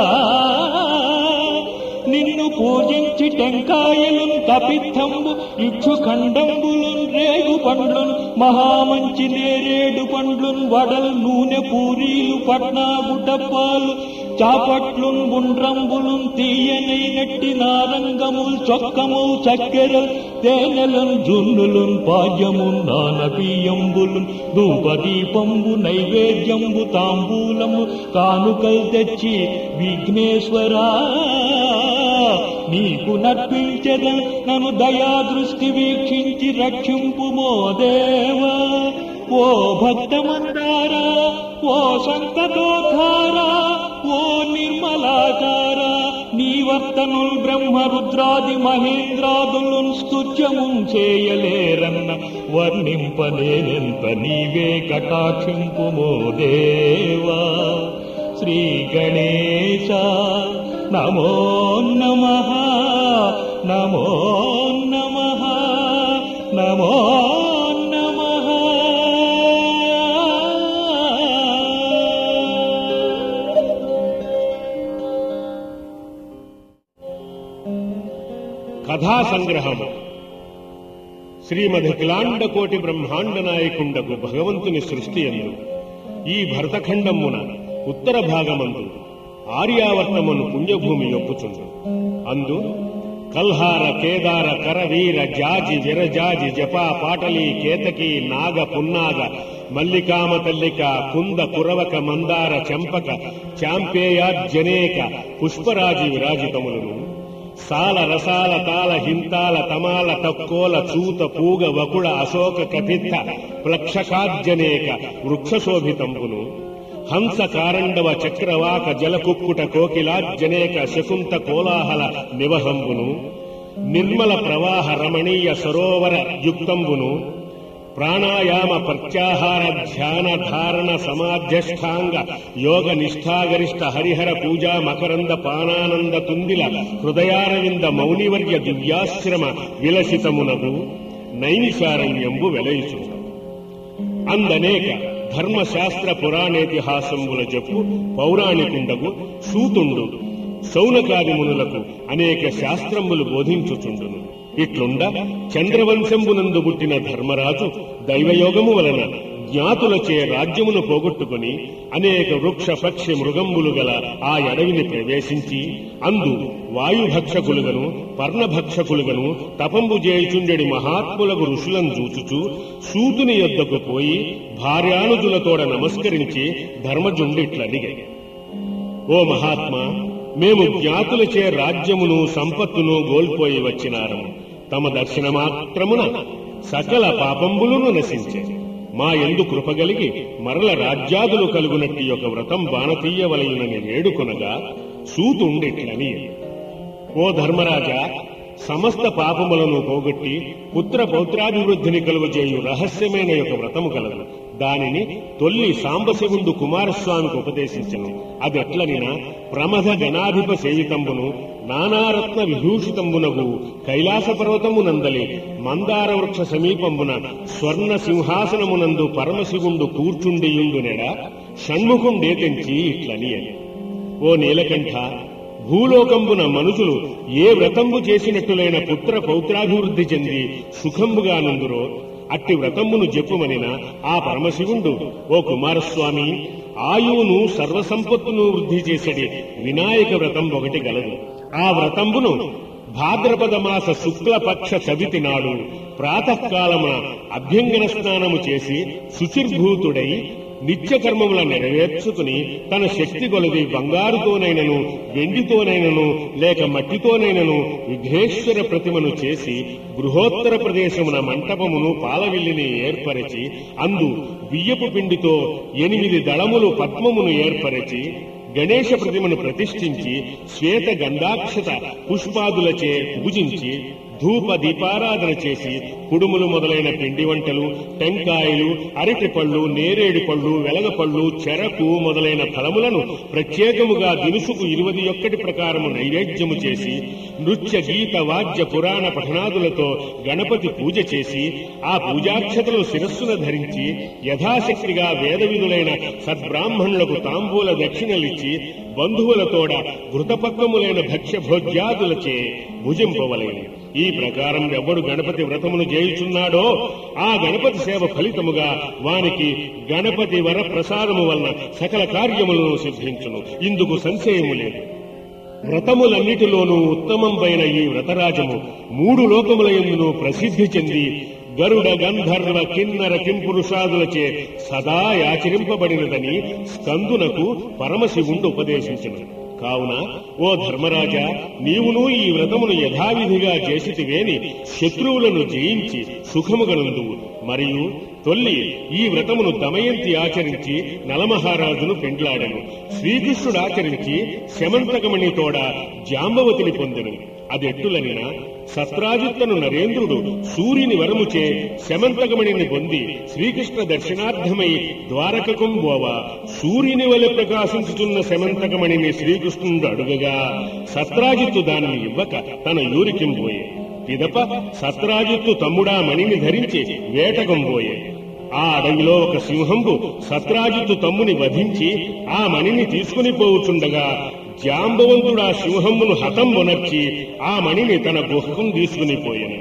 నిన్ను పూజించి టెంకాయలు కపిత్తంబు ఇక్షు ఖండంబులు రేగు పండ్లును మహామంచి నేరేడు పండ్లును వడలు నూనె పూరీలు పట్నాగు డబ్బాలు చాపట్లున్ గుండ్రంబులు తీయనైనట్టి నారంగముల్ చొక్కముల్ చక్కెరల్ తేనెలను జున్నులున్ పాద్యము నానబియ్యంబులు ధూపదీపంబు నైవేద్యంబు తాంబూలము కానుకలు తెచ్చి విఘ్నేశ్వరా నీకు నర్పించెద నన్ను దయాదృష్టి వీక్షించి రక్షింపుమో దేవా. ఓ భక్తమందారా, ఓ సంకటోద్ధారా, ఓ నిర్మలాకార నీవర్తనుల్ బ్రహ్మ రుద్రాది మహేంద్రాదులున్ స్తుత్యము చేయలేరన్న వర్ణింపలేనెంత నీవే కటాక్షింపుమో దేవా. శ్రీ గణేశ నమో నమః నమో నమః నమో నమః. కథా సంగ్రహము. శ్రీమదఖిలాండ కోటి బ్రహ్మాండ నాయకుండకు భగవంతుని సృష్టి యందు ఈ భరతఖండమున ఉత్తర భాగమందు ఆర్యావర్తమును పుణ్యభూమి యొప్పుచుండు. అందు కల్హార కేదార కరవీర జాజి విరజాజి జపా పాటలి కేతకి నాగ పున్నాగ మల్లికామ తల్లిక కుంద కురవక మందార చంపక చాంపేయాజ్జనేక పుష్పరాజి విరాజితములను సాల రసాల తాల హింతాల తమాల తక్కోల చూత పూగ వకుళ అశోక కపిత్త ప్లక్షకాజ్జనేక వృక్షశోభితంబును హంస కారండవ చక్రవాక జలకుక్కుట కోకిలాజ్జనేక శకుంత కోలాహల నివహంబును నిర్మల ప్రవాహ రమణీయ సరోవర యుక్తంబును ప్రాణాయామ ప్రత్యాహార ధ్యాన ధారణ సమాధ్యష్టాంగ యోగ నిష్ఠాగరిష్ట హరిహర పూజా మకరంద పానానంద తుందిల హృదయారవింద మౌనివర్య దివ్యాశ్రమ విలసితమునగు నైనిశారణ్యంబు వెలయిచు. అందనేక ధర్మశాస్త్ర పురాణేతిహాసంబుల చెప్పు పౌరాణికుండగు సూతుండు శౌనకాది మునులకు అనేక శాస్త్రములు బోధించుచుండును. ఇట్లుండ చంద్రవంశంబునందు పుట్టిన ధర్మరాజు దైవయోగము వలన జ్ఞాతులచే రాజ్యమును పోగొట్టుకుని అనేక వృక్ష పక్షి మృగంబులు గల ఆ అడవిని ప్రవేశించి అందు వాయుభక్షకులుగను పర్ణభక్షకులుగను తపంబు చేయుచుండెడి మహాత్ములకు ఋషులను చూచుచూ సూతుని యొద్దకు పోయి భార్యానుజులతోడ నమస్కరించి ధర్మజుండిట్లడిగాయి. ఓ మహాత్మా, మేము జ్ఞాతులచే రాజ్యమును సంపత్తును గోల్పోయి వచ్చినారము. తమ దర్శనమాత్రమున సకల పాపంబులను నశించే మా యందు కృపగలిగి మరల రాజ్యాదులు కలుగునట్టి ఒక వ్రతం బాణతీయవలయునని వేడుకొనగా సూతుండిట్లని, ఓ ధర్మరాజా, సమస్త పాపములను పోగొట్టి పుత్ర పౌత్రాభివృద్ధిని కలుగజేయు రహస్యమైన ఒక వ్రతము కలదు. దానిని తొల్లి సాంబశివుండు కుమారస్వామికి ఉపదేశించను. అదెట్లనినా ప్రమథ గణాధిప సేవితంబును నానారత్న విభూషితంబునగు కైలాస పర్వతమునందలి మందార వృక్ష సమీపంబున స్వర్ణ సింహాసనమునందు పరమశివుండు కూర్చుండియుండునెడ షణ్ముఖుండేతెంచి ఇట్లని అని, ఓ నీలకంఠ, భూలోకంబున మనుషులు ఏ వ్రతంబు చేసినట్టులైన పుత్ర పౌత్రాభివృద్ధి చెంది సుఖంబుగానందురో అట్టి వ్రతమ్మును జెప్పుమనిన ఆ పరమశివుండు, ఓ కుమారస్వామి, ఆయువును సర్వసంపత్తును వృద్ధి చేసడి వినాయక వ్రతం ఒకటి గలదు. ఆ వ్రతంబును భాద్రపద మాస శుక్లపక్ష చవితి నాడు ప్రాతకాలమున అభ్యంగన స్నానము చేసి శుచిర్భూతుడై నిత్యకర్మముల నెరవేర్చుకుని తన శక్తి కొలది బంగారుతోనైనను వెండితోనైనను లేక మట్టితోనైనను విఘ్నేశ్వర ప్రతిమను చేసి గృహోత్తర ప్రదేశమున మంటపమును పాలవిల్లిని ఏర్పరచి అందు బియ్యపు పిండితో ఎనిమిది దళములు పద్మమును ఏర్పరచి గణేశ ప్రతిమను ప్రతిష్ఠించి శ్వేత గంధాక్షత పుష్పాదులచే పూజించి ధూప దీపారాధన చేసి కుడుములు మొదలైన పిండి వంటలు, టెంకాయలు, అరటి పళ్ళు, నేరేడు పళ్ళు, వెలగపళ్ళు, చెరకు మొదలైన ఫలములను ప్రత్యేకముగా దినుసుకు ఇరువది ఒక్కటి ప్రకారము నైవేద్యము చేసి నృత్య గీత వాద్య పురాణ పఠనాదులతో గణపతి పూజ చేసి ఆ పూజాక్షతలను శిరస్సున ధరించి యథాశక్తిగా వేదవిధులైన సద్బ్రాహ్మణులకు తాంబూల దక్షిణలిచ్చి బంధువులతోడ ఘృతపక్వములైన భక్ష్య భోజ్యాదులచే భుజింపవలెను. ఈ ప్రకారం ఎవడు గణపతి వ్రతమును చేయుచున్నాడో ఆ గణపతి సేవ ఫలితముగా వానికి గణపతి వర ప్రసాదము వలన సకల కార్యములను సిద్ధించును. ఇందుకు సంశయము లేదు. వ్రతములన్నిటిలోనూ ఉత్తమంపైన ఈ వ్రతరాజము మూడు లోకములయందును ప్రసిద్ధి చెంది గరుడ గంధర్వ కిన్నర కింపురుషాదులచే సదా యాచరింపబడినదని స్కందునకు పరమశివుండు ఉపదేశించును. కావున ఓ ధర్మరాజా, నీవును ఈ వ్రతమును యథావిధిగా చేసితివేని శత్రువులను జయించి సుఖముగనుందువు. మరియు తొల్లి ఈ వ్రతమును దమయంతి ఆచరించి నలమహారాజును పెండ్లాడెను. శ్రీకృష్ణుడు ఆచరించి శమంతకమణితోడ జాంబవతిని పొందెను. అదెట్టులనినా సత్రాజిత్తను నరేంద్రుడు సూర్యుని వరముచే శమంతకమణిని పొంది శ్రీకృష్ణ దర్శనార్థమై ద్వారకకం బోవా సూర్యుని వలె ప్రకాశించుతున్న శమంతకమణిని శ్రీకృష్ణుడు అడుగగా సత్రాజిత్తు దానిని ఇవ్వక తన యూరికింబోయే. పిదప సత్రాజిత్తు తమ్ముడా మణిని ధరించి వేటకంబోయే. ఆ అడవిలో ఒక సింహంబు సత్రాజిత్తు తమ్ముని వధించి ఆ మణిని తీసుకుని పోవుచుండగా జాంబవంతుడు ఆ సింహమును హతంబొనర్చి ఆ మణిని తన గుహకం తీసుకుని పోయాను.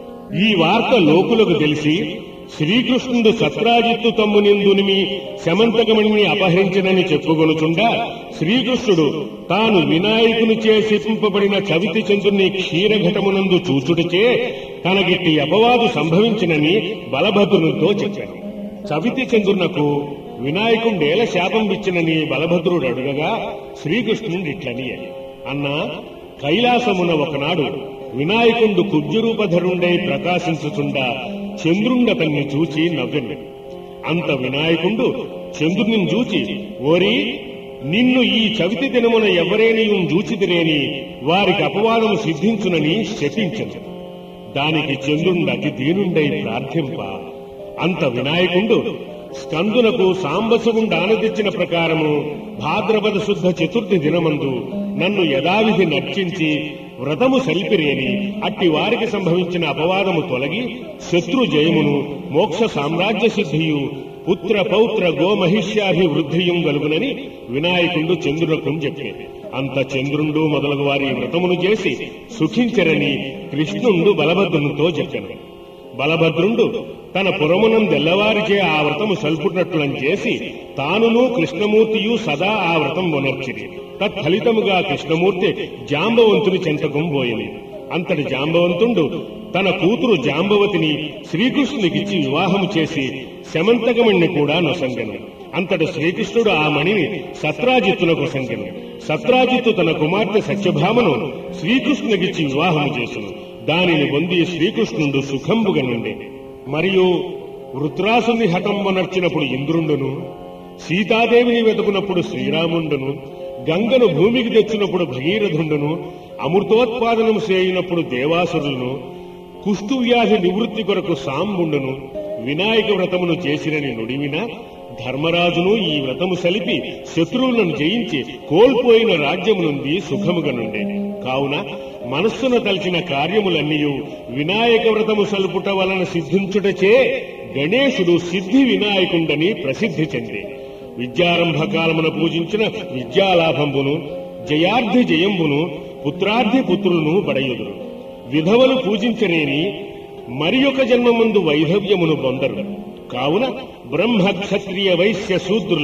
ఈ వార్త లోకులకు తెలిసి శ్రీకృష్ణుడు సత్రాజిత్తు తమ్మునిందునిమి శమంతకమణిని అపహరించనని చెప్పుకొనుచుండా శ్రీకృష్ణుడు తాను వినాయకుని చేసింపబడిన చవితి చంద్రుని క్షీరఘటమునందు చూచుటచే తనగిట్టి అపవాదు సంభవించినని బలభద్రునితో చెప్పాను. చవితి చంద్రునకు వినాయకుండేల శాపం ఇచ్చినని బలభద్రుడు అడుగగా శ్రీకృష్ణుడు ఇట్లని అన్నా, కైలాసమున ఒకనాడు వినాయకుండు కుబ్జరూపధరుండై ప్రకాశించుచుండా చంద్రుండతన్ని చూచి నవ్వెను. అంత వినాయకుండు చంద్రుని చూచి, ఓరి నిన్ను ఈ చవితి దినమున ఎవరేనీయు చూచితిరేని వారికి అపవాదము సిద్ధించునని శపించను. దానికి చంద్రుండు అతి దీనుండై ప్రార్థింప అంత వినాయకుండు స్కందునకు సాంబశివుండు ఆనదించిన ప్రకారము భాద్రపద శుద్ధ చతుర్థి దినమందు నన్ను యథావిధి నర్చించి వ్రతము సల్పిరేని అట్టి వారికి సంభవించిన అపవాదము తొలగి శత్రు జయమును మోక్ష సామ్రాజ్య సిద్ధియు పుత్ర పౌత్ర గోమహిష్యాభివృద్ధియం గలుగునని వినాయకుండు చంద్రునకు చెప్పేది. అంత చంద్రుండు మొదలగు వారి వ్రతమును చేసి సుఖించరని కృష్ణుండు బలభద్రునితో చెప్పాను. బలభద్రుండు తన పురమునందెల్లవారిచే ఆ వ్రతము సల్పునట్లని చేసి తానును కృష్ణమూర్తియు సదా ఆ వ్రతం వనర్చిరి. తత్ఫలితముగా కృష్ణమూర్తి జాంబవంతుని చెంతకం పోయింది. అంతటి జాంబవంతుడు తన కూతురు జాంబవతిని శ్రీకృష్ణునికిచ్చి వివాహము చేసి శమంతకమణిని కూడా నొసంగెను. అంతటి శ్రీకృష్ణుడు ఆ మణిని సత్రాజిత్తునకు సంగెను. సత్రాజిత్తు తన కుమార్తె సత్యభామను శ్రీకృష్ణునికిచ్చి వివాహము చేసును. దానిని పొంది శ్రీకృష్ణుడు సుఖంబుగా నుండే. మరియు వృత్రాసుని హతంబనర్చినప్పుడు ఇంద్రుండును, సీతాదేవిని వెతుకున్నప్పుడు శ్రీరాముండును, గంగను భూమికి తెచ్చినప్పుడు భగీరథుండును, అమృతోత్పాదనము చేయనప్పుడు దేవాసురులను, కుష్టు వ్యాధి నివృత్తి కొరకు సాంబుండును వినాయక వ్రతమును చేసినని నుడివిన ధర్మరాజును ఈ వ్రతము సలిపి శత్రువులను జయించి కోల్పోయిన రాజ్యము నుండి సుఖముగా నుండే. కావున మనస్సున తలచిన కార్యములన్నీయు వినాయక వ్రతము సలుపుట వలన సిద్ధించుటచే గణేశుడు సిద్ధి వినాయకుండని ప్రసిద్ధి చెందే. విద్యారంభ కాలమున పూజించిన విద్యాలాభంబును జయార్థి జయంబును పుత్రార్థి పుత్రులను బడయుదురు. విధవలు పూజించరేని మరి ఒక జన్మమందు వైధవ్యమును పొందరు. కావున బ్రహ్మ క్షత్రియ వైశ్య శూద్రులు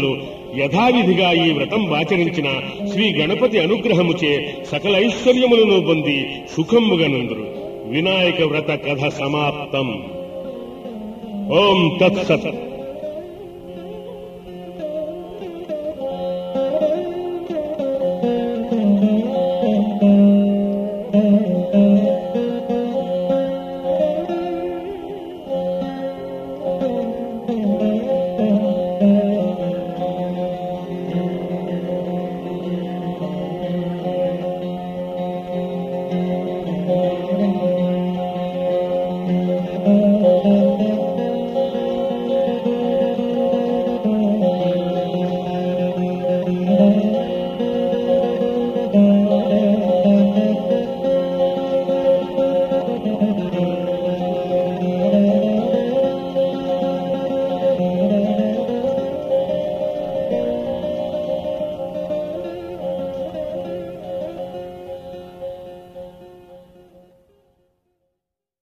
యథావిధిగా ఈ వ్రతం ఆచరించిన శ్రీ గణపతి అనుగ్రహముచే సకల ఐశ్వర్యములను పొంది సుఖముగనుందురు. వినాయక వ్రత కథ సమాప్తం. ఓం తత్సత్.